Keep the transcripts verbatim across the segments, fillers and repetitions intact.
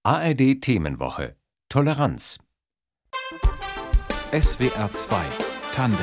A R D-Themenwoche Toleranz. S W R zwei Tandem.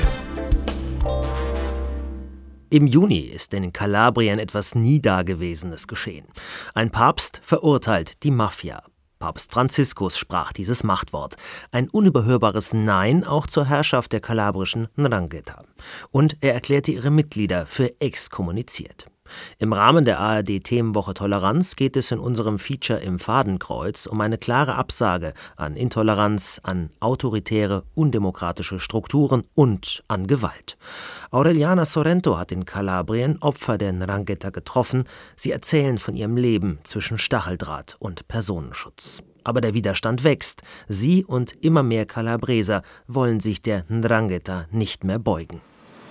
Im Juni ist in Kalabrien etwas nie Dagewesenes geschehen. Ein Papst verurteilt die Mafia. Papst Franziskus sprach dieses Machtwort. Ein unüberhörbares Nein auch zur Herrschaft der kalabrischen Ndrangheta. Und er erklärte ihre Mitglieder für exkommuniziert. Im Rahmen der A R D-Themenwoche Toleranz geht es in unserem Feature im Fadenkreuz um eine klare Absage an Intoleranz, an autoritäre, undemokratische Strukturen und an Gewalt. Aureliana Sorrento hat in Kalabrien Opfer der Ndrangheta getroffen. Sie erzählen von ihrem Leben zwischen Stacheldraht und Personenschutz. Aber der Widerstand wächst. Sie und immer mehr Kalabreser wollen sich der Ndrangheta nicht mehr beugen.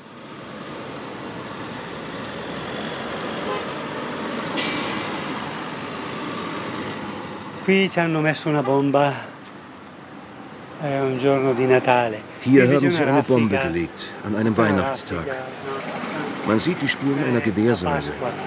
Hier haben sie eine Bombe gelegt, an einem Weihnachtstag. Man sieht die Spuren einer Gewehrsalve.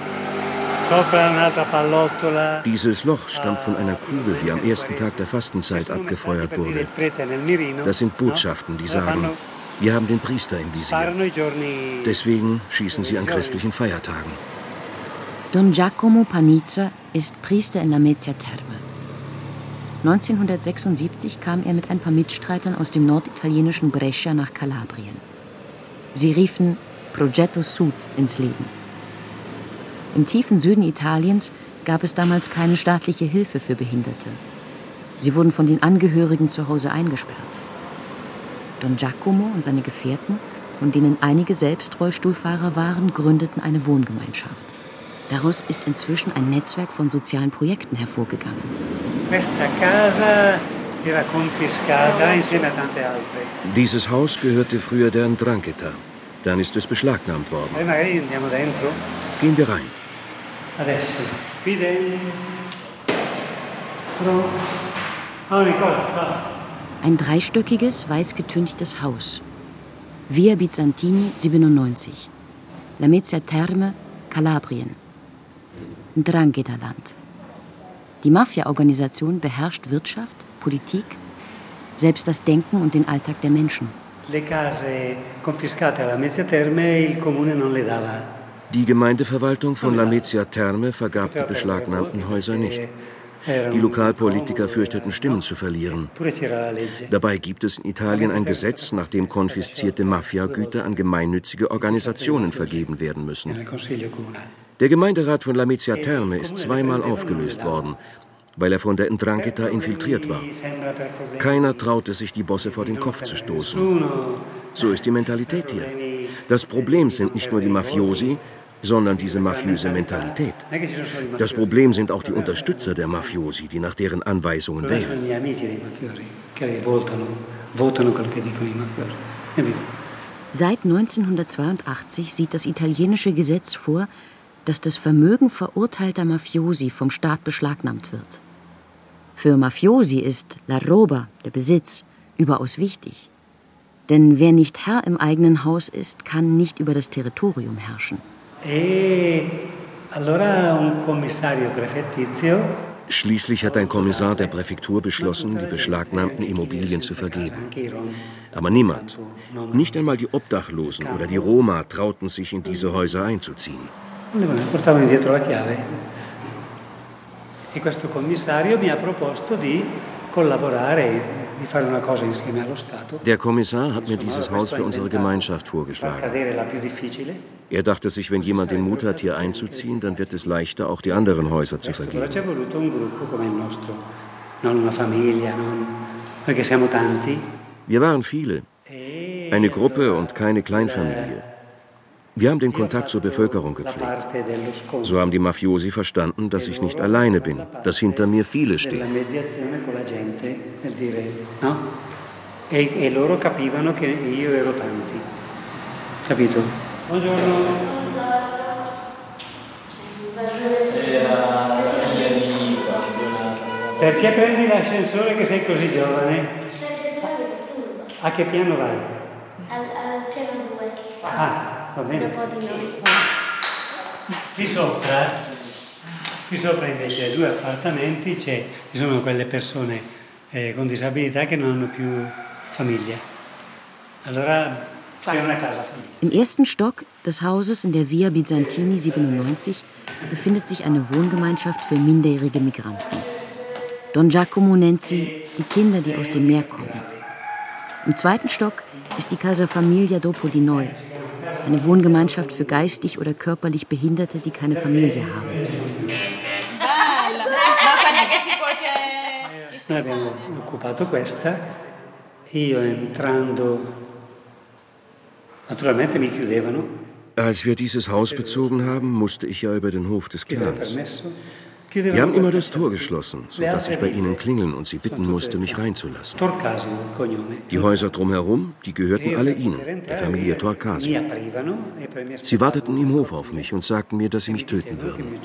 Dieses Loch stammt von einer Kugel, die am ersten Tag der Fastenzeit abgefeuert wurde. Das sind Botschaften, die sagen, wir haben den Priester im Visier. Deswegen schießen sie an christlichen Feiertagen. Don Giacomo Panizza ist Priester in Lamezia Terme. neunzehnhundertsechsundsiebzig kam er mit ein paar Mitstreitern aus dem norditalienischen Brescia nach Kalabrien. Sie riefen Progetto Sud ins Leben. Im tiefen Süden Italiens gab es damals keine staatliche Hilfe für Behinderte. Sie wurden von den Angehörigen zu Hause eingesperrt. Don Giacomo und seine Gefährten, von denen einige selbst Rollstuhlfahrer waren, gründeten eine Wohngemeinschaft. Daraus ist inzwischen ein Netzwerk von sozialen Projekten hervorgegangen. Dieses Haus gehörte früher der Ndrangheta. Dann ist es beschlagnahmt worden. Gehen wir rein. Ein dreistöckiges, weiß getünchtes Haus. Via Bizantini siebenundneunzig. Lamezia Terme, Kalabrien. Ndrangheta-Land. Die Mafia-Organisation beherrscht Wirtschaft, Politik, selbst das Denken und den Alltag der Menschen. Die Gemeindeverwaltung von Lamezia Terme vergab die beschlagnahmten Häuser nicht. Die Lokalpolitiker fürchteten, Stimmen zu verlieren. Dabei gibt es in Italien ein Gesetz, nach dem konfiszierte Mafiagüter an gemeinnützige Organisationen vergeben werden müssen. Der Gemeinderat von Lamezia Terme ist zweimal aufgelöst worden, weil er von der Ndrangheta infiltriert war. Keiner traute sich, die Bosse vor den Kopf zu stoßen. So ist die Mentalität hier. Das Problem sind nicht nur die Mafiosi, sondern diese mafiöse Mentalität. Das Problem sind auch die Unterstützer der Mafiosi, die nach deren Anweisungen wählen. Seit neunzehnhundertzweiundachtzig sieht das italienische Gesetz vor, dass das Vermögen verurteilter Mafiosi vom Staat beschlagnahmt wird. Für Mafiosi ist la roba, der Besitz, überaus wichtig. Denn wer nicht Herr im eigenen Haus ist, kann nicht über das Territorium herrschen. Schließlich hat ein Kommissar der Präfektur beschlossen, die beschlagnahmten Immobilien zu vergeben. Aber niemand, nicht einmal die Obdachlosen oder die Roma, trauten sich, in diese Häuser einzuziehen. Der Kommissar hat mir dieses Haus für unsere Gemeinschaft vorgeschlagen. Er dachte sich, wenn jemand den Mut hat, hier einzuziehen, dann wird es leichter, auch die anderen Häuser zu vergeben. Wir waren viele, eine Gruppe und keine Kleinfamilie. Wir haben den Kontakt zur Bevölkerung gepflegt. So haben die Mafiosi verstanden, dass ich nicht alleine bin, dass hinter mir viele stehen. Perché prendi l'ascensore che sei così giovane? A che piano vai? Al, al piano due. Ah, va bene. Dopo di noi. Qui sopra Qui sopra invece due appartamenti, ci sono quelle persone con disabilità che non hanno più famiglia. Allora c'è una casa famiglia. Im ersten Stock des Hauses in der Via Bizantini siebenundneunzig befindet sich eine Wohngemeinschaft für minderjährige Migranten. Don Giacomo nennt sie die Kinder, die aus dem Meer kommen. Im zweiten Stock ist die Casa Famiglia Dopo di Noi, eine Wohngemeinschaft für geistig oder körperlich Behinderte, die keine Familie haben. Noi abbiamo occupato questa, io entrando, naturalmente mi chiudevano. Als wir dieses Haus bezogen haben, musste ich ja über den Hof des Clans. Wir haben immer das Tor geschlossen, sodass ich bei ihnen klingeln und sie bitten musste, mich reinzulassen. Die Häuser drumherum, die gehörten alle ihnen, der Familie Torcasio. Sie warteten im Hof auf mich und sagten mir, dass sie mich töten würden.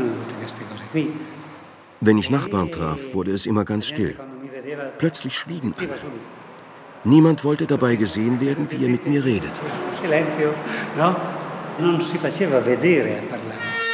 Wenn ich Nachbarn traf, wurde es immer ganz still. Plötzlich schwiegen alle. Niemand wollte dabei gesehen werden, wie er mit mir redet. Silenzio, no? Non si faceva vedere a parlare.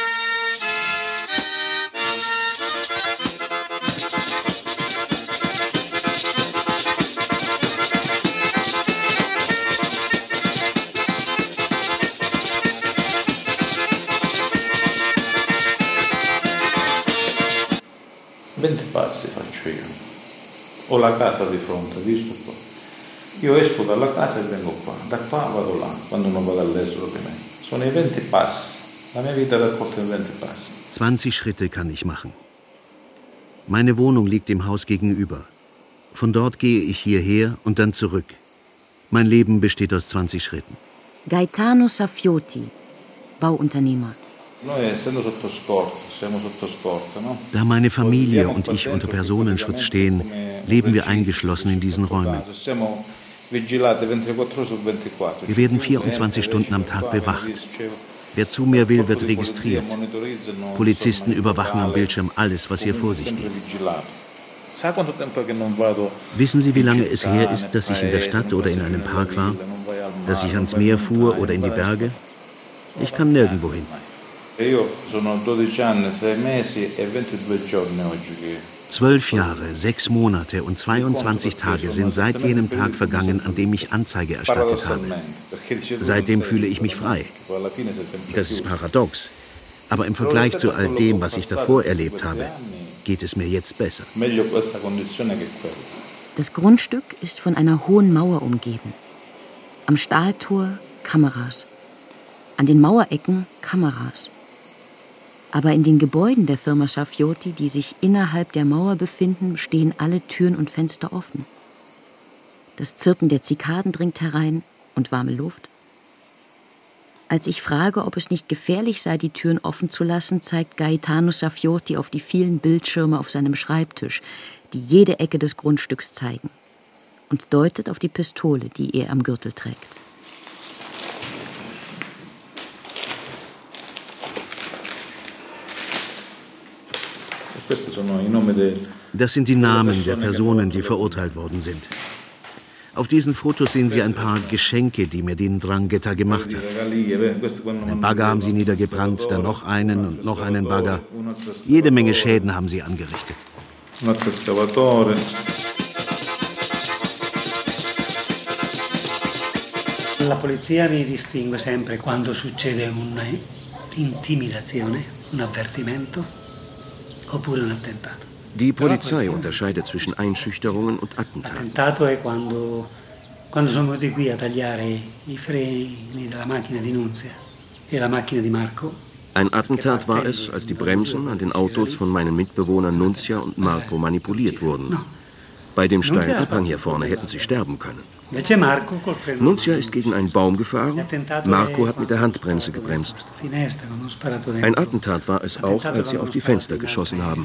venti passi faccio io. Ho la casa di fronte, visto qua. Io esco dalla casa e vengo qua, da qua vado là, quando non vado all'estero di me. Sono i venti passi. La mia vita è raccolta in venti passi. zwanzig Schritte kann ich machen. Meine Wohnung liegt dem Haus gegenüber. Von dort gehe ich hierher und dann zurück. Mein Leben besteht aus zwanzig Schritten. Gaetano Saffioti, Bauunternehmer. Da meine Familie und ich unter Personenschutz stehen, leben wir eingeschlossen in diesen Räumen. Wir werden vierundzwanzig Stunden am Tag bewacht. Wer zu mir will, wird registriert. Polizisten überwachen am Bildschirm alles, was hier vor sich geht. Wissen Sie, wie lange es her ist, dass ich in der Stadt oder in einem Park war? Dass ich ans Meer fuhr oder in die Berge? Ich kann nirgendwo hin. Zwölf Jahre, sechs Monate und zweiundzwanzig Tage sind seit jenem Tag vergangen, an dem ich Anzeige erstattet habe. Seitdem fühle ich mich frei. Das ist paradox. Aber im Vergleich zu all dem, was ich davor erlebt habe, geht es mir jetzt besser. Das Grundstück ist von einer hohen Mauer umgeben. Am Stahltor Kameras. An den Mauerecken Kameras. Aber in den Gebäuden der Firma Saffioti, die sich innerhalb der Mauer befinden, stehen alle Türen und Fenster offen. Das Zirpen der Zikaden dringt herein und warme Luft. Als ich frage, ob es nicht gefährlich sei, die Türen offen zu lassen, zeigt Gaetano Saffioti auf die vielen Bildschirme auf seinem Schreibtisch, die jede Ecke des Grundstücks zeigen, und deutet auf die Pistole, die er am Gürtel trägt. Das sind die Namen der Personen, die verurteilt worden sind. Auf diesen Fotos sehen Sie ein paar Geschenke, die mir die Ndrangheta gemacht hat. Einen Bagger haben sie niedergebrannt, dann noch einen und noch einen Bagger. Jede Menge Schäden haben sie angerichtet. La polizia mi distingue sempre quando succede un'intimidazione, un avvertimento oppure un attentato. Die Polizei unterscheidet zwischen Einschüchterungen und Attentaten. Attentato è quando, quando sono venuti qui a tagliare i freni della macchina di Nunzia e la macchina di Marco. Ein Attentat war es, als die Bremsen an den Autos von meinen Mitbewohnern Nunzia und Marco manipuliert wurden. Bei dem steilen Abhang hier vorne hätten sie sterben können. Nunzia ist gegen einen Baum gefahren, Marco hat mit der Handbremse gebremst. Ein Attentat war es auch, als sie auf die Fenster geschossen haben.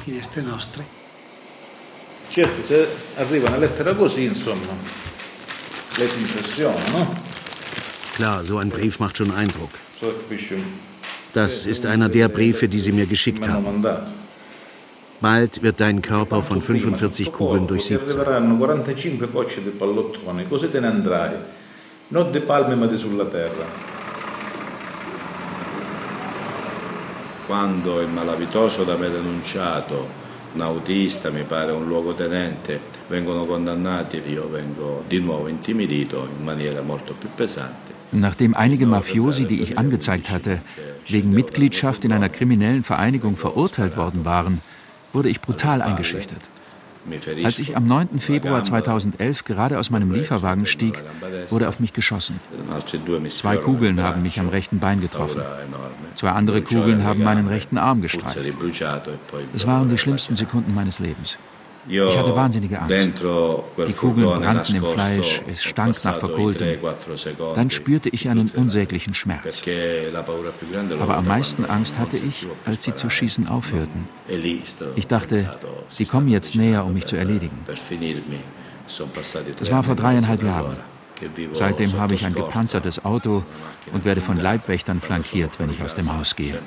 Klar, so ein Brief macht schon Eindruck. Das ist einer der Briefe, die sie mir geschickt haben. Bald wird dein Körper von fünfundvierzig Kugeln durchsiebt sein. Quando il malavitoso da me denunciato, un autista, mi pare un luogotenente, vengono condannati, io vengo di nuovo intimidito in maniera molto più pesante. Nachdem einige Mafiosi, die ich angezeigt hatte, wegen Mitgliedschaft in einer kriminellen Vereinigung verurteilt worden waren, wurde ich brutal eingeschüchtert. Als ich am neunten Februar zweitausendelf gerade aus meinem Lieferwagen stieg, wurde auf mich geschossen. Zwei Kugeln haben mich am rechten Bein getroffen. Zwei andere Kugeln haben meinen rechten Arm gestreift. Es waren die schlimmsten Sekunden meines Lebens. Ich hatte wahnsinnige Angst. Die Kugeln brannten im Fleisch, es stank nach Verkohltem. Dann spürte ich einen unsäglichen Schmerz. Aber am meisten Angst hatte ich, als sie zu schießen aufhörten. Ich dachte, die kommen jetzt näher, um mich zu erledigen. Das war vor dreieinhalb Jahren. Seitdem habe ich ein gepanzertes Auto und werde von Leibwächtern flankiert, wenn ich aus dem Haus gehe.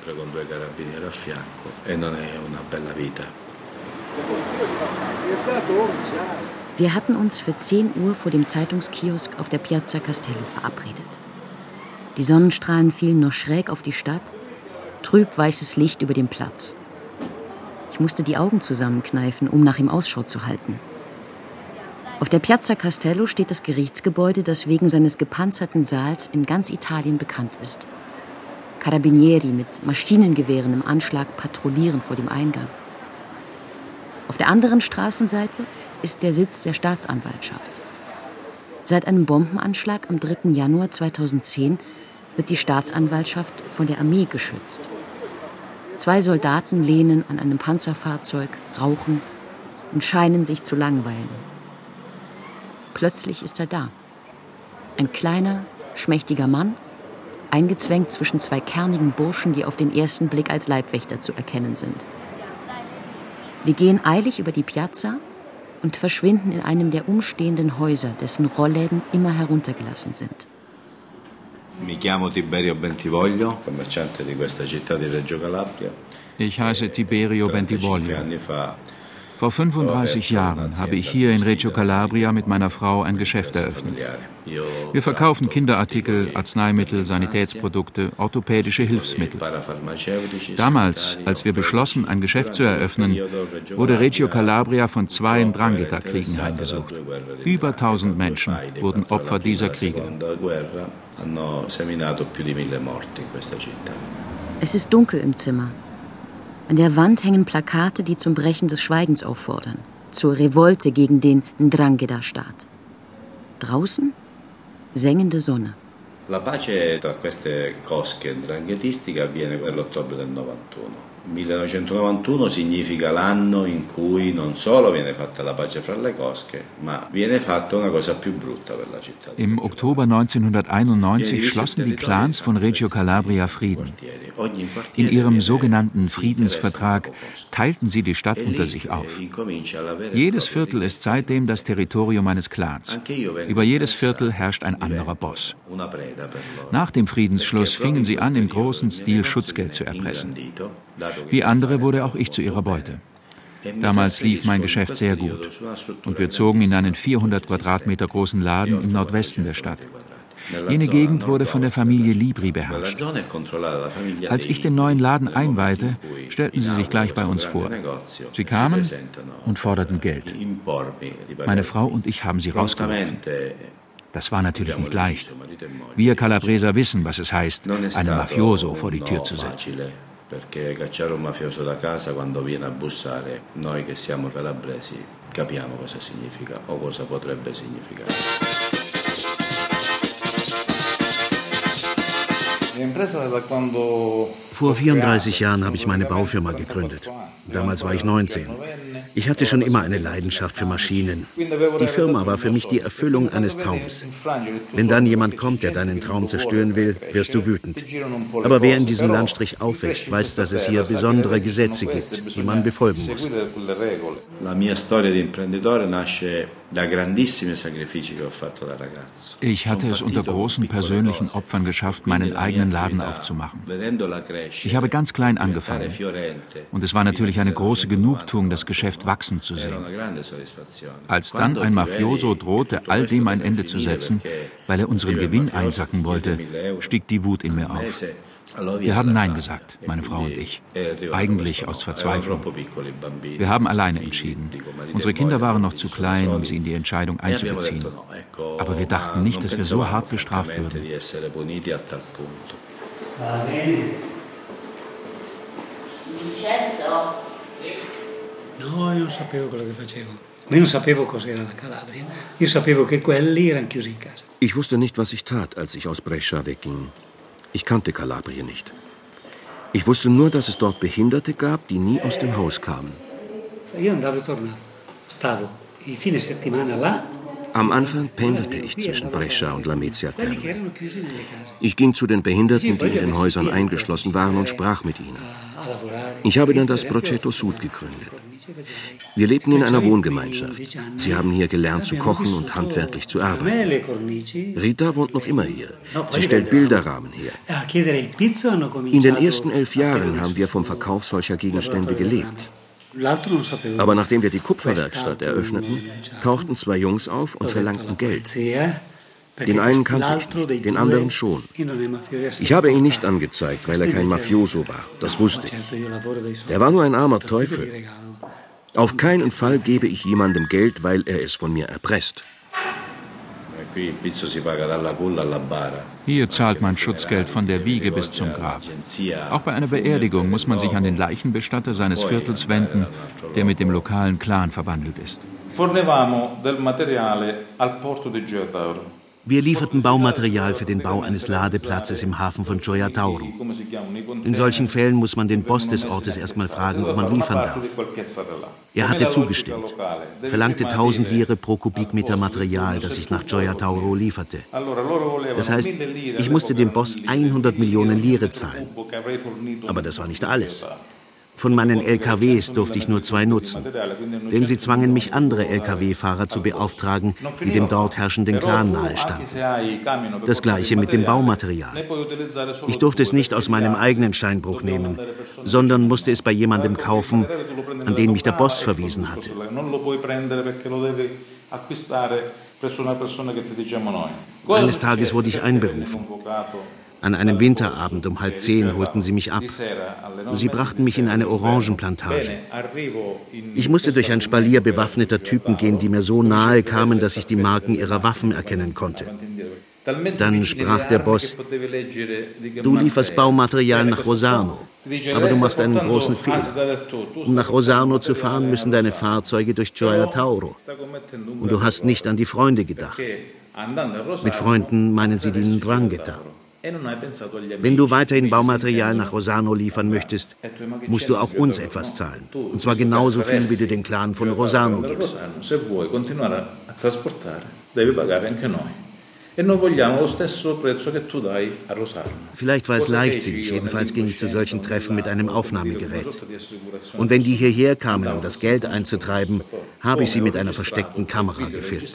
Wir hatten uns für zehn Uhr vor dem Zeitungskiosk auf der Piazza Castello verabredet. Die Sonnenstrahlen fielen noch schräg auf die Stadt, trüb weißes Licht über dem Platz. Ich musste die Augen zusammenkneifen, um nach ihm Ausschau zu halten. Auf der Piazza Castello steht das Gerichtsgebäude, das wegen seines gepanzerten Saals in ganz Italien bekannt ist. Carabinieri mit Maschinengewehren im Anschlag patrouillieren vor dem Eingang. Auf der anderen Straßenseite ist der Sitz der Staatsanwaltschaft. Seit einem Bombenanschlag am dritten Januar zweitausendzehn wird die Staatsanwaltschaft von der Armee geschützt. Zwei Soldaten lehnen an einem Panzerfahrzeug, rauchen und scheinen sich zu langweilen. Plötzlich ist er da. Ein kleiner, schmächtiger Mann, eingezwängt zwischen zwei kernigen Burschen, die auf den ersten Blick als Leibwächter zu erkennen sind. Wir gehen eilig über die Piazza und verschwinden in einem der umstehenden Häuser, dessen Rollläden immer heruntergelassen sind. Ich heiße Tiberio Bentivoglio. Vor fünfunddreißig Jahren habe ich hier in Reggio Calabria mit meiner Frau ein Geschäft eröffnet. Wir verkaufen Kinderartikel, Arzneimittel, Sanitätsprodukte, orthopädische Hilfsmittel. Damals, als wir beschlossen, ein Geschäft zu eröffnen, wurde Reggio Calabria von zwei Ndrangheta-Kriegen heimgesucht. Über tausend Menschen wurden Opfer dieser Kriege. Es ist dunkel im Zimmer. An der Wand hängen Plakate, die zum Brechen des Schweigens auffordern, zur Revolte gegen den Ndrangheta-Staat. Draußen sengende Sonne. La pace tra queste cosche ndranghetistiche avviene per l'ottobre del novantuno. millenovecentonovantuno significa l'anno in cui non solo viene fatta la pace fra le cosche, ma viene fatta una cosa più brutta per la città. Im Oktober neunzehnhunderteinundneunzig schlossen die Clans von Reggio Calabria Frieden. In ihrem sogenannten Friedensvertrag teilten sie die Stadt unter sich auf. Jedes Viertel ist seitdem das Territorium eines Clans. Über jedes Viertel herrscht ein anderer Boss. Nach dem Friedensschluss fingen sie an, im großen Stil Schutzgeld zu erpressen. Wie andere wurde auch ich zu ihrer Beute. Damals lief mein Geschäft sehr gut und wir zogen in einen vierhundert Quadratmeter großen Laden im Nordwesten der Stadt. Jene Gegend wurde von der Familie Libri beherrscht. Als ich den neuen Laden einweihte, stellten sie sich gleich bei uns vor. Sie kamen und forderten Geld. Meine Frau und ich haben sie rausgeworfen. Das war natürlich nicht leicht. Wir Calabreser wissen, was es heißt, einen Mafioso vor die Tür zu setzen. Perché cacciare un mafioso da casa quando viene a bussare, noi che siamo calabresi capiamo cosa significa o cosa potrebbe significare. Vor vierunddreißig Jahren habe ich meine Baufirma gegründet. Damals war ich neunzehn. Ich hatte schon immer eine Leidenschaft für Maschinen. Die Firma war für mich die Erfüllung eines Traums. Wenn dann jemand kommt, der deinen Traum zerstören will, wirst du wütend. Aber wer in diesem Landstrich aufwächst, weiß, dass es hier besondere Gesetze gibt, die man befolgen muss. Ich hatte es unter großen persönlichen Opfern geschafft, meinen eigenen Laden aufzumachen. Ich habe ganz klein angefangen. Und es war natürlich eine große Genugtuung, das Geschäft wachsen zu sehen. Als dann ein Mafioso drohte, all dem ein Ende zu setzen, weil er unseren Gewinn einsacken wollte, stieg die Wut in mir auf. Wir haben Nein gesagt, meine Frau und ich. Eigentlich aus Verzweiflung. Wir haben alleine entschieden. Unsere Kinder waren noch zu klein, um sie in die Entscheidung einzubeziehen. Aber wir dachten nicht, dass wir so hart bestraft würden. No, io non sapevo quello che facevo. Io non sapevo cos'era la Calabria. Io sapevo che quelli erano chiusi in casa. Ich wusste nicht, was ich tat, als ich aus Brescia wegging. Ich kannte Kalabrien nicht. Ich wusste nur, dass es dort Behinderte gab, die nie aus dem Haus kamen. Io andavo e tornavo. Stavo i fine settimana là. Am Anfang pendelte ich zwischen Brescia und Lamezia Terme. Ich ging zu den Behinderten, die in den Häusern eingeschlossen waren, und sprach mit ihnen. Ich habe dann das Progetto Sud gegründet. Wir lebten in einer Wohngemeinschaft. Sie haben hier gelernt zu kochen und handwerklich zu arbeiten. Rita wohnt noch immer hier. Sie stellt Bilderrahmen her. In den ersten elf Jahren haben wir vom Verkauf solcher Gegenstände gelebt. Aber nachdem wir die Kupferwerkstatt eröffneten, tauchten zwei Jungs auf und verlangten Geld. Den einen kannte ich nicht, den anderen schon. Ich habe ihn nicht angezeigt, weil er kein Mafioso war. Das wusste ich. Er war nur ein armer Teufel. Auf keinen Fall gebe ich jemandem Geld, weil er es von mir erpresst. Hier zahlt man Schutzgeld von der Wiege bis zum Grab. Auch bei einer Beerdigung muss man sich an den Leichenbestatter seines Viertels wenden, der mit dem lokalen Clan verbandelt ist. Wir lieferten Baumaterial für den Bau eines Ladeplatzes im Hafen von Gioia Tauro. In solchen Fällen muss man den Boss des Ortes erstmal fragen, ob man liefern darf. Er hatte zugestimmt, verlangte tausend Lire pro Kubikmeter Material, das ich nach Gioia Tauro lieferte. Das heißt, ich musste dem Boss hundert Millionen Lire zahlen. Aber das war nicht alles. Von meinen L K Ws durfte ich nur zwei nutzen, denn sie zwangen mich, andere L K W-Fahrer zu beauftragen, die dem dort herrschenden Clan nahestanden. Das Gleiche mit dem Baumaterial. Ich durfte es nicht aus meinem eigenen Steinbruch nehmen, sondern musste es bei jemandem kaufen, an den mich der Boss verwiesen hatte. Eines Tages wurde ich einberufen. An einem Winterabend um halb zehn holten sie mich ab. Sie brachten mich in eine Orangenplantage. Ich musste durch ein Spalier bewaffneter Typen gehen, die mir so nahe kamen, dass ich die Marken ihrer Waffen erkennen konnte. Dann sprach der Boss: Du lieferst Baumaterial nach Rosarno, aber du machst einen großen Fehler. Um nach Rosarno zu fahren, müssen deine Fahrzeuge durch Gioia Tauro. Und du hast nicht an die Freunde gedacht. Mit Freunden meinen sie die Ndrangheta. Wenn du weiterhin Baumaterial nach Rosarno liefern möchtest, musst du auch uns etwas zahlen. Und zwar genauso viel, wie du den Clan von Rosarno gibst. Vielleicht war es leichtsinnig, jedenfalls ging ich zu solchen Treffen mit einem Aufnahmegerät. Und wenn die hierher kamen, um das Geld einzutreiben, habe ich sie mit einer versteckten Kamera gefilmt.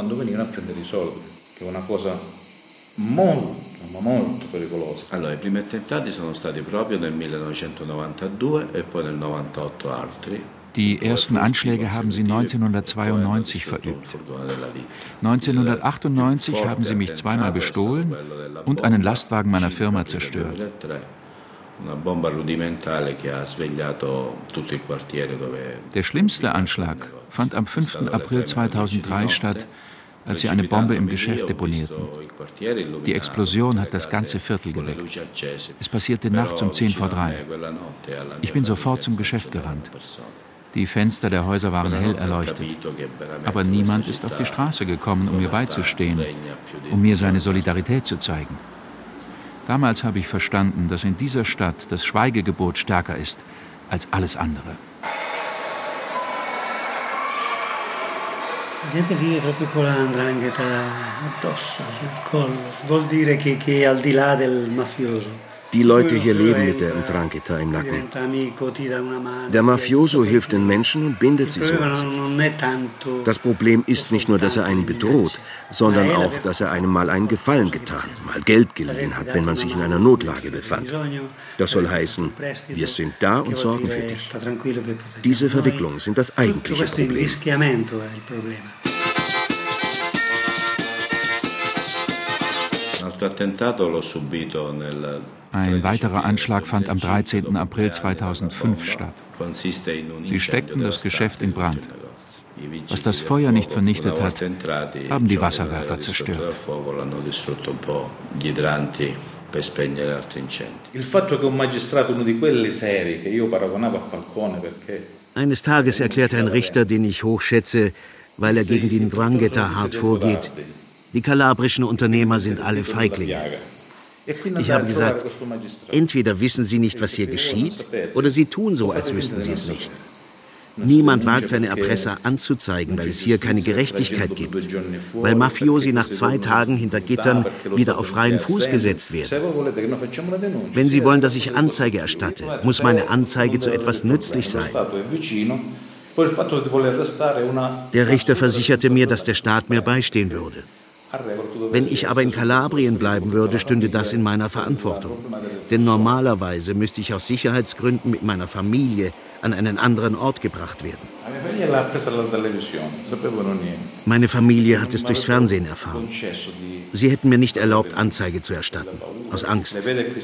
Molto pericolosi. Allora, i primi attentati sono stati proprio nel millenovecentonovantadue e poi nel novantotto altri. Die ersten Anschläge haben sie neunzehnhundertzweiundneunzig verübt. neunzehnhundertachtundneunzig haben sie mich zweimal bestohlen und einen Lastwagen meiner Firma zerstört. Der schlimmste Anschlag fand am fünften April zweitausenddrei statt, als sie eine Bombe im Geschäft deponierten. Die Explosion hat das ganze Viertel geweckt. Es passierte nachts um zehn vor drei. Ich bin sofort zum Geschäft gerannt. Die Fenster der Häuser waren hell erleuchtet. Aber niemand ist auf die Straße gekommen, um mir beizustehen, um mir seine Solidarität zu zeigen. Damals habe ich verstanden, dass in dieser Stadt das Schweigegebot stärker ist als alles andere. La gente vive proprio con la 'ndrangheta addosso, sul collo. Vuol dire che, che al di là del mafioso. Die Leute hier leben mit der Ndrangheta im Nacken. Der Mafioso hilft den Menschen und bindet sie so an sich. Das Problem ist nicht nur, dass er einen bedroht, sondern auch, dass er einem mal einen Gefallen getan, mal Geld geliehen hat, wenn man sich in einer Notlage befand. Das soll heißen, wir sind da und sorgen für dich. Diese Verwicklungen sind das eigentliche Problem. Ein weiterer Anschlag fand am dreizehnten April zweitausendfünf statt. Sie steckten das Geschäft in Brand. Was das Feuer nicht vernichtet hat, haben die Wasserwerfer zerstört. Eines Tages erklärte ein Richter, den ich hochschätze, weil er gegen die Ndrangheta hart vorgeht, die kalabrischen Unternehmer sind alle Feiglinge. Ich habe gesagt, entweder wissen sie nicht, was hier geschieht, oder sie tun so, als wüssten sie es nicht. Niemand wagt, seine Erpresser anzuzeigen, weil es hier keine Gerechtigkeit gibt, weil Mafiosi nach zwei Tagen hinter Gittern wieder auf freien Fuß gesetzt werden. Wenn sie wollen, dass ich Anzeige erstatte, muss meine Anzeige zu etwas nützlich sein. Der Richter versicherte mir, dass der Staat mir beistehen würde. Wenn ich aber in Kalabrien bleiben würde, stünde das in meiner Verantwortung. Denn normalerweise müsste ich aus Sicherheitsgründen mit meiner Familie an einen anderen Ort gebracht werden. Meine Familie hat es durchs Fernsehen erfahren. Sie hätten mir nicht erlaubt, Anzeige zu erstatten, aus Angst.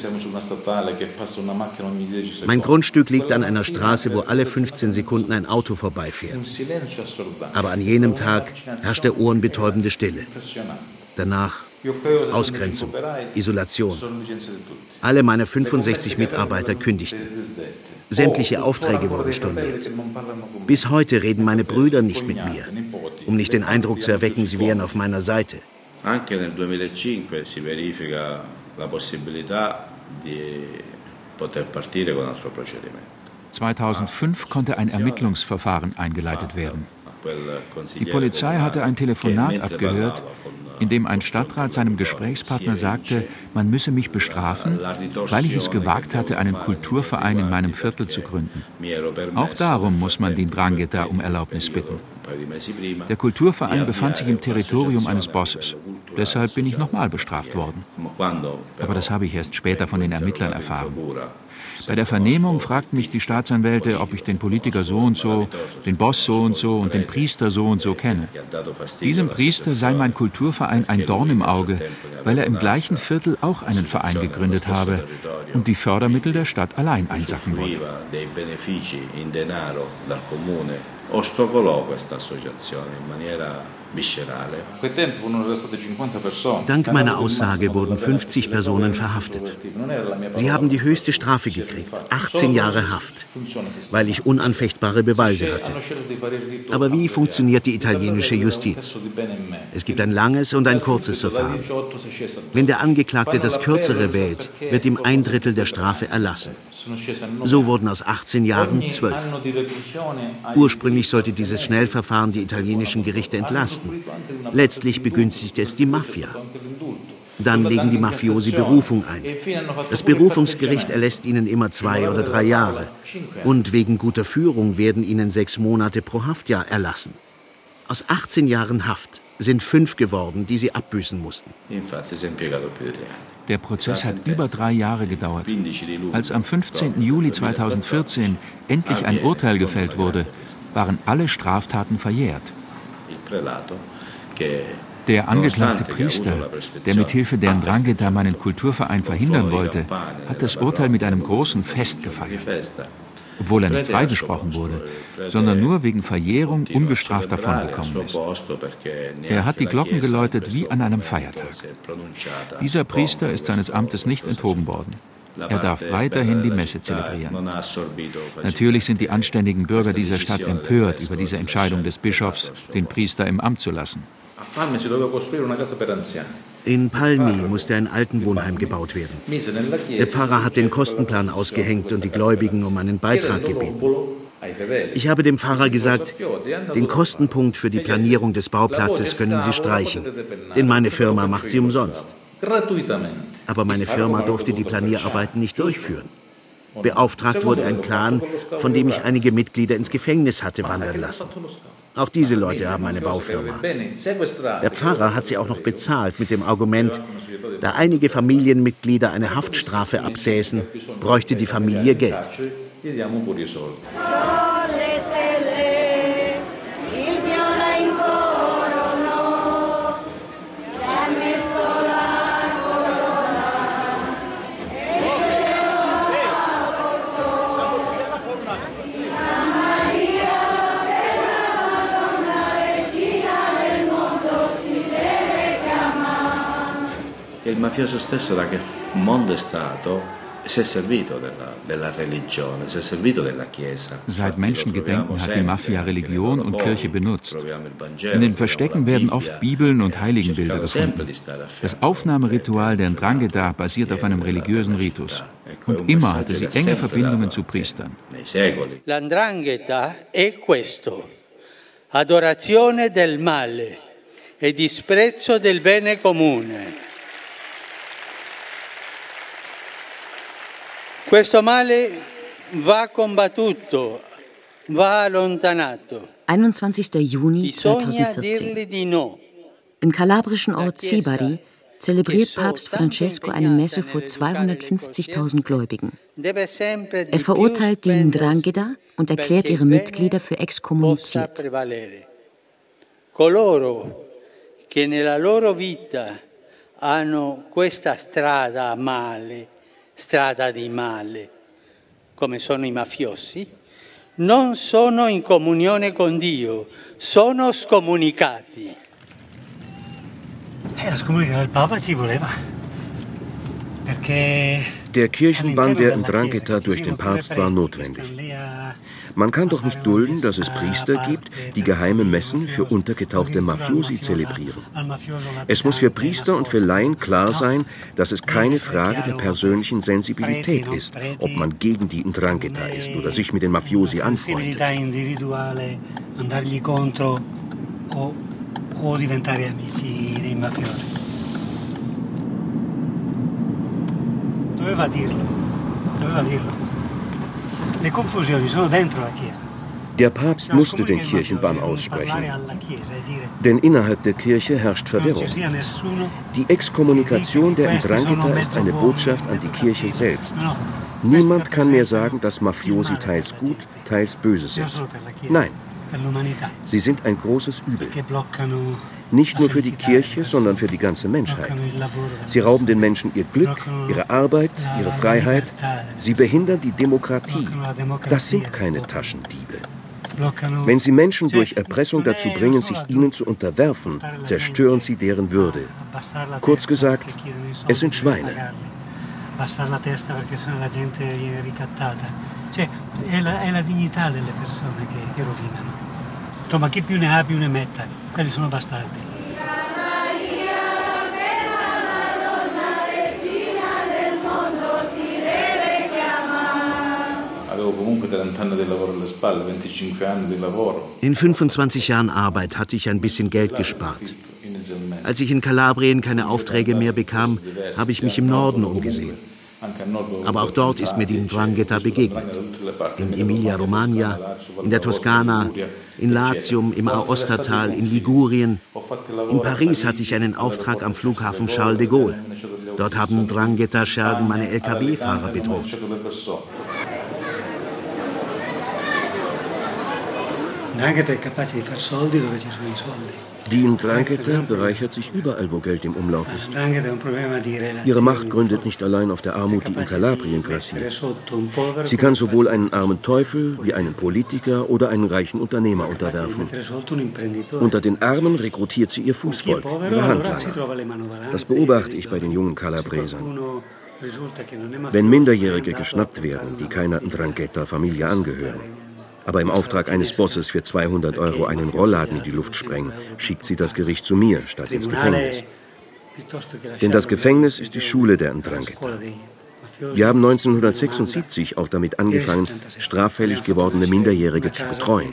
Mein Grundstück liegt an einer Straße, wo alle fünfzehn Sekunden ein Auto vorbeifährt. Aber an jenem Tag herrschte ohrenbetäubende Stille. Danach Ausgrenzung, Isolation. Alle meine fünfundsechzig Mitarbeiter kündigten. Sämtliche Aufträge wurden storniert. Bis heute reden meine Brüder nicht mit mir, um nicht den Eindruck zu erwecken, sie wären auf meiner Seite. Anche nel duemilacinque si verifica la possibilità di poter partire con un altro procedimento. zweitausendfünf konnte ein Ermittlungsverfahren eingeleitet werden. Die Polizei hatte ein Telefonat abgehört, in dem ein Stadtrat seinem Gesprächspartner sagte, man müsse mich bestrafen, weil ich es gewagt hatte, einen Kulturverein in meinem Viertel zu gründen. Auch darum muss man die Ndrangheta um Erlaubnis bitten. Der Kulturverein befand sich im Territorium eines Bosses. Deshalb bin ich nochmal bestraft worden. Aber das habe ich erst später von den Ermittlern erfahren. Bei der Vernehmung fragten mich die Staatsanwälte, ob ich den Politiker so und so, den Boss so und so und den Priester so und so kenne. Diesem Priester sei mein Kulturverein ein Dorn im Auge, weil er im gleichen Viertel auch einen Verein gegründet habe und die Fördermittel der Stadt allein einsacken wolle. Dank meiner Aussage wurden fünfzig Personen verhaftet. Sie haben die höchste Strafe gekriegt, achtzehn Jahre Haft, weil ich unanfechtbare Beweise hatte. Aber wie funktioniert die italienische Justiz? Es gibt ein langes und ein kurzes Verfahren. Wenn der Angeklagte das Kürzere wählt, wird ihm ein Drittel der Strafe erlassen. So wurden aus achtzehn Jahren zwölf. Ursprünglich sollte dieses Schnellverfahren die italienischen Gerichte entlasten. Letztlich begünstigt es die Mafia. Dann legen die Mafiosi Berufung ein. Das Berufungsgericht erlässt ihnen immer zwei oder drei Jahre. Und wegen guter Führung werden ihnen sechs Monate pro Haftjahr erlassen. Aus achtzehn Jahren Haft sind fünf geworden, die sie abbüßen mussten. Der Prozess hat über drei Jahre gedauert. Als am fünfzehnten Juli zweitausendvierzehn endlich ein Urteil gefällt wurde, waren alle Straftaten verjährt. Der angeklagte Priester, der mithilfe der Ndrangheta meinen Kulturverein verhindern wollte, hat das Urteil mit einem großen Fest gefeiert. Obwohl er nicht freigesprochen wurde, sondern nur wegen Verjährung ungestraft davongekommen ist. Er hat die Glocken geläutet wie an einem Feiertag. Dieser Priester ist seines Amtes nicht enthoben worden. Er darf weiterhin die Messe zelebrieren. Natürlich sind die anständigen Bürger dieser Stadt empört über diese Entscheidung des Bischofs, den Priester im Amt zu lassen. In Palmi musste ein Altenwohnheim gebaut werden. Der Pfarrer hat den Kostenplan ausgehängt und die Gläubigen um einen Beitrag gebeten. Ich habe dem Pfarrer gesagt, den Kostenpunkt für die Planierung des Bauplatzes können Sie streichen, denn meine Firma macht sie umsonst. Aber meine Firma durfte die Planierarbeiten nicht durchführen. Beauftragt wurde ein Clan, von dem ich einige Mitglieder ins Gefängnis hatte wandern lassen. Auch diese Leute haben eine Baufirma. Der Pfarrer hat sie auch noch bezahlt mit dem Argument, da einige Familienmitglieder eine Haftstrafe absäßen, bräuchte die Familie Geld. Il mafioso stesso da che mondo è stato si è servito della, della religione, si è servito della Chiesa. Seit Menschengedenken hat die Mafia Religion und Kirche benutzt. In den Verstecken werden oft Bibeln und Heiligenbilder gefunden. Das Aufnahmeritual der Ndrangheta basiert auf einem religiösen Ritus. Und immer hatte sie enge Verbindungen zu Priestern. La Ndrangheta è questo: adorazione del male e disprezzo del bene comune. Questo male va combattuto, va allontanato. einundzwanzigster Juni zweitausendvierzehn. Im kalabrischen Ort Sibari zelebriert Papst Francesco eine Messe vor zweihundertfünfzigtausend Gläubigen. Er verurteilt die Ndrangheta und erklärt ihre Mitglieder für exkommuniziert. Coloro che nella loro vita hanno questa strada a male, strada di male, come sono i mafiosi, non sono in comunione con Dio, sono scomunicati. Der Kirchenbann der Ndrangheta durch den Papst war notwendig. Man kann doch nicht dulden, dass es Priester gibt, die geheime Messen für untergetauchte Mafiosi zelebrieren. Es muss für Priester und für Laien klar sein, dass es keine Frage der persönlichen Sensibilität ist, ob man gegen die Ndrangheta ist oder sich mit den Mafiosi anfreundet. Doveva dirlo, doveva dirlo. Le confusioni sono dentro la Chiesa. Der Papst musste den Kirchenbann aussprechen, denn innerhalb der Kirche herrscht Verwirrung. Die Exkommunikation der Ndrangheta ist eine Botschaft an die Kirche selbst. Niemand kann mehr sagen, dass Mafiosi teils gut, teils böse sind. Nein, sie sind ein großes Übel. Nicht nur für die Kirche, sondern für die ganze Menschheit. Sie rauben den Menschen ihr Glück, ihre Arbeit, ihre Freiheit. Sie behindern die Demokratie. Das sind keine Taschendiebe. Wenn sie Menschen durch Erpressung dazu bringen, sich ihnen zu unterwerfen, zerstören sie deren Würde. Kurz gesagt, es sind Schweine. Insomma, chi più ne ha più ne metta. Quelli sono bastardi. In fünfundzwanzig Jahren Arbeit hatte ich ein bisschen Geld gespart. Als ich in Kalabrien keine Aufträge mehr bekam, habe ich mich im Norden umgesehen. Aber auch dort ist mir die Ndrangheta begegnet. In Emilia-Romagna, in der Toskana, in Latium, im Aostatal, in Ligurien. In Paris hatte ich einen Auftrag am Flughafen Charles de Gaulle. Dort haben Ndrangheta-Schergen meine L K W-Fahrer bedroht. Die Ndrangheta bereichert sich überall, wo Geld im Umlauf ist. Ihre Macht gründet nicht allein auf der Armut, die in Kalabrien grassiert. Sie kann sowohl einen armen Teufel wie einen Politiker oder einen reichen Unternehmer unterwerfen. Unter den Armen rekrutiert sie ihr Fußvolk, ihre Handlanger. Das beobachte ich bei den jungen Kalabresern. Wenn Minderjährige geschnappt werden, die keiner Ndrangheta-Familie angehören, aber im Auftrag eines Bosses für zweihundert Euro einen Rollladen in die Luft sprengen, schickt sie das Gericht zu mir statt ins Gefängnis. Denn das Gefängnis ist die Schule der Ndrangheta. Wir haben neunzehnhundertsechsundsiebzig auch damit angefangen, straffällig gewordene Minderjährige zu betreuen.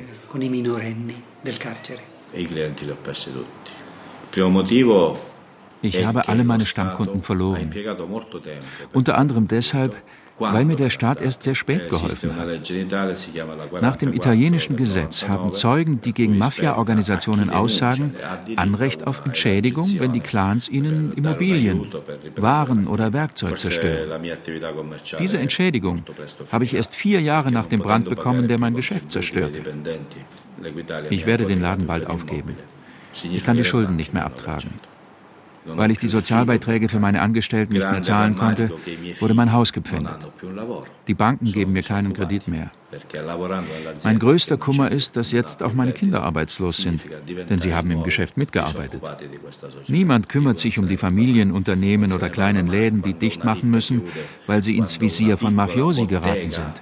Ich habe alle meine Stammkunden verloren. Unter anderem deshalb, weil mir der Staat erst sehr spät geholfen hat. Nach dem italienischen Gesetz haben Zeugen, die gegen Mafia-Organisationen aussagen, Anrecht auf Entschädigung, wenn die Clans ihnen Immobilien, Waren oder Werkzeug zerstören. Diese Entschädigung habe ich erst vier Jahre nach dem Brand bekommen, der mein Geschäft zerstörte. Ich werde den Laden bald aufgeben. Ich kann die Schulden nicht mehr abtragen. Weil ich die Sozialbeiträge für meine Angestellten nicht mehr zahlen konnte, wurde mein Haus gepfändet. Die Banken geben mir keinen Kredit mehr. Mein größter Kummer ist, dass jetzt auch meine Kinder arbeitslos sind, denn sie haben im Geschäft mitgearbeitet. Niemand kümmert sich um die Familienunternehmen oder kleinen Läden, die dicht machen müssen, weil sie ins Visier von Mafiosi geraten sind.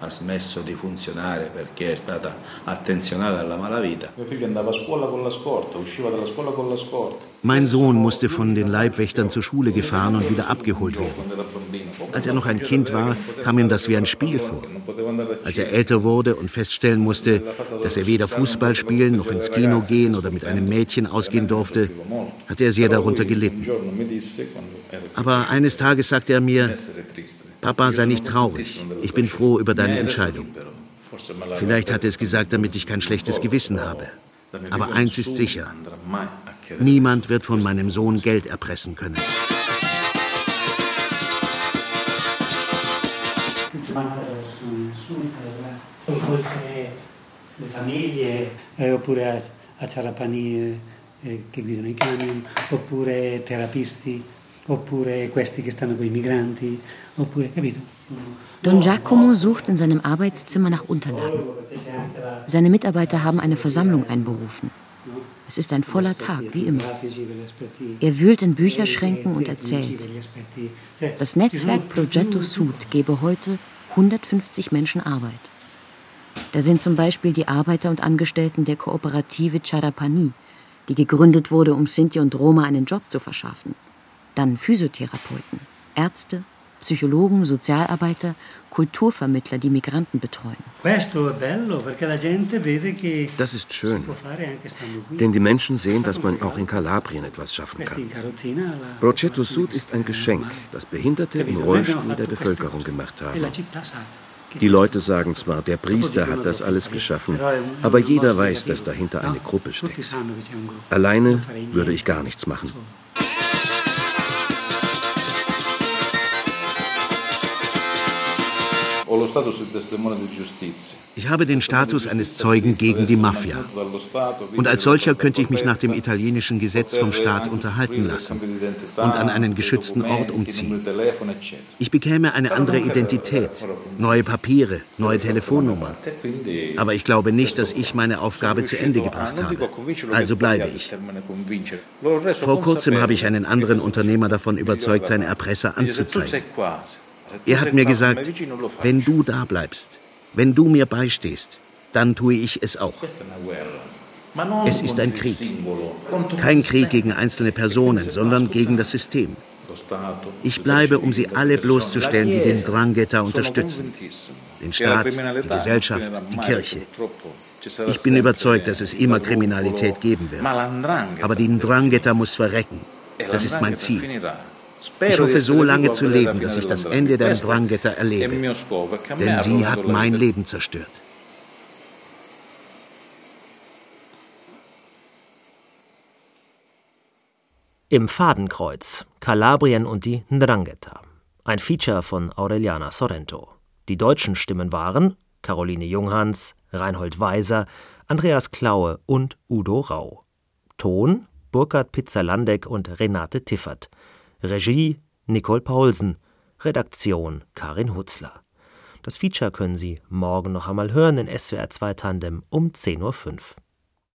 Mein Sohn musste von den Leibwächtern zur Schule gefahren und wieder abgeholt werden. Als er noch ein Kind war, kam ihm das wie ein Spiel vor. Als er älter wurde und feststellen musste, dass er weder Fußball spielen noch ins Kino gehen oder mit einem Mädchen ausgehen durfte, hat er sehr darunter gelitten. Aber eines Tages sagte er mir: Papa, sei nicht traurig, ich bin froh über deine Entscheidung. Vielleicht hat er es gesagt, damit ich kein schlechtes Gewissen habe. Aber eins ist sicher: Niemand wird von meinem Sohn Geld erpressen können. Le famiglie, eh, oppure a Ciarapani eh, che guidano i camion, oppure terapisti, oppure questi che stanno con i migranti, oppure, capito? Don Giacomo sucht in seinem Arbeitszimmer nach Unterlagen. Seine Mitarbeiter haben eine Versammlung einberufen. Es ist ein voller Tag, wie immer. Er wühlt in Bücherschränken und erzählt. Das Netzwerk Progetto Sud gebe heute hundertfünfzig Menschen Arbeit. Da sind zum Beispiel die Arbeiter und Angestellten der Kooperative Ciarapani, die gegründet wurde, um Sinti und Roma einen Job zu verschaffen. Dann Physiotherapeuten, Ärzte, Psychologen, Sozialarbeiter, Kulturvermittler, die Migranten betreuen. Das ist schön, denn die Menschen sehen, dass man auch in Kalabrien etwas schaffen kann. Progetto Sud ist ein Geschenk, das Behinderte im Rollstuhl der Bevölkerung gemacht haben. Die Leute sagen zwar, der Priester hat das alles geschaffen, aber jeder weiß, dass dahinter eine Gruppe steckt. Alleine würde ich gar nichts machen. Ich habe den Status eines Zeugen gegen die Mafia. Und als solcher könnte ich mich nach dem italienischen Gesetz vom Staat unterhalten lassen und an einen geschützten Ort umziehen. Ich bekäme eine andere Identität, neue Papiere, neue Telefonnummern. Aber ich glaube nicht, dass ich meine Aufgabe zu Ende gebracht habe. Also bleibe ich. Vor kurzem habe ich einen anderen Unternehmer davon überzeugt, seine Erpresser anzuzeigen. Er hat mir gesagt, wenn du da bleibst, wenn du mir beistehst, dann tue ich es auch. Es ist ein Krieg. Kein Krieg gegen einzelne Personen, sondern gegen das System. Ich bleibe, um sie alle bloßzustellen, die den Ndrangheta unterstützen. Den Staat, die Gesellschaft, die Kirche. Ich bin überzeugt, dass es immer Kriminalität geben wird. Aber die Ndrangheta muss verrecken. Das ist mein Ziel. Ich hoffe, so lange zu leben, dass ich das Ende der Ndrangheta erlebe. Denn sie hat mein Leben zerstört. Im Fadenkreuz, Kalabrien und die Ndrangheta. Ein Feature von Aureliana Sorrento. Die deutschen Stimmen waren Caroline Junghans, Reinhold Weiser, Andreas Klaue und Udo Rau. Ton Burkhard Pizzalandek und Renate Tiffert. Regie Nicole Paulsen. Redaktion Karin Hutzler. Das Feature können Sie morgen noch einmal hören in S W R zwei Tandem um zehn Uhr fünf.